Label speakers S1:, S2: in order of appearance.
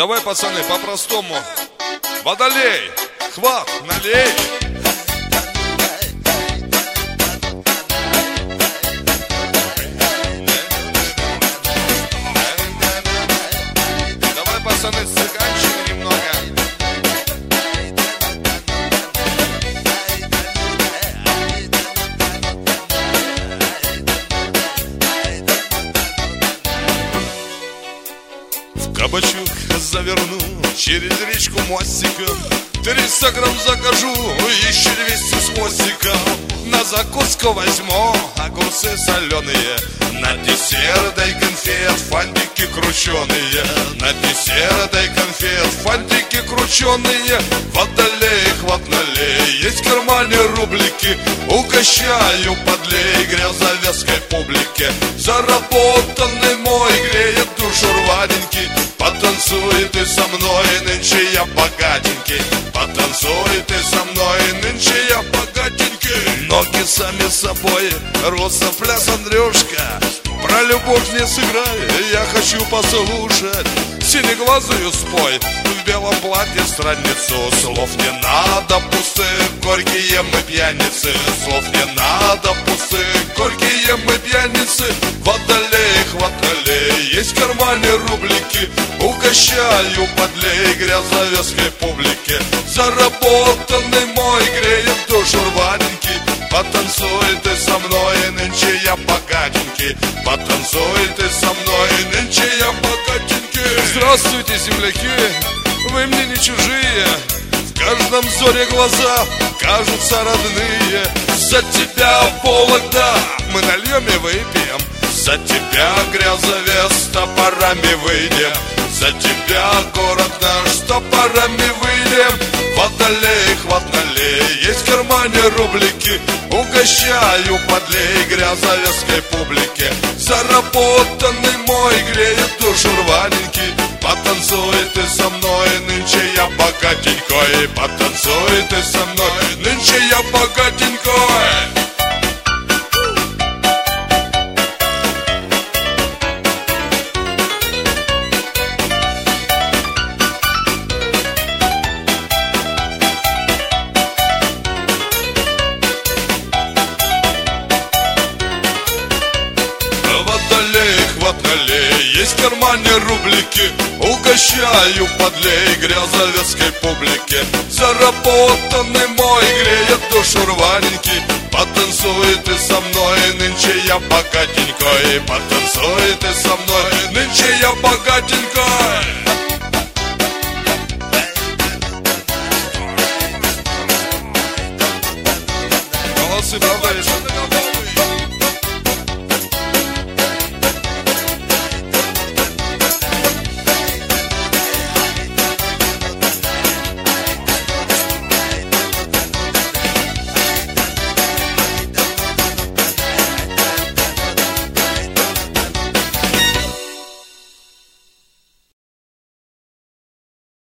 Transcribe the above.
S1: Давай, пацаны, по-простому. Водолей, хват, налей. Давай, пацаны, цыганщины немного. В кабачок заверну через речку мостиком, 300 грамм закажу, еще 200 с хвостиком. На закуску возьму огурцы соленые, на десерт дай конфет, фантики крученые. На десерт дай конфет, фантики крученые. Водолей, хват, налей, есть в кармане рублики, угощаю, подлей грязовецкой публике. Заработанный мой греет душу рваненький. Потанцуй ты со мной, нынче я богатенький. Потанцуй ты со мной, нынче я богатенький. Ноги сами собой, роса пляс, Андрюшка. Про любовь не сыграй, я хочу послушать. Синеглазую спой, в белом платье странницу. Слов не надо пустых, горькие мы пьяницы. Слов не надо пустых, горькие мы пьяницы. Водолей, хват, налей, есть в кармане рублики, угощаю, подлей грязовецкой публике. Заработанный мой греет душу рваненький. Потанцуй ты со мной, нынче я богатенький. Потанцуй ты со мной, нынче я богатенький. Здравствуйте, земляки, вы мне не чужие. В каждом зоре глаза кажутся родные. За тебя, Вологда, мы нальем и выпьем. За тебя, грязовец, топорами выйдем. За тебя, город наш, топорами выйдем. Водолей, хват, налей, есть в кармане рублики, угощаю, подлей грязовецкой публике. Заработанный мой греет душу рваненький. Потанцуй ты со мной, нынче я богатенькой. Потанцуй ты со мной, нынче я богатенькой. Есть в кармане рублики, угощаю, подлей грязовецкой публике. Заработанный мой греет душу рваненький. Потанцуй ты со мной, нынче я богатенькой. Потанцуй ты со мной, нынче я богатенькой.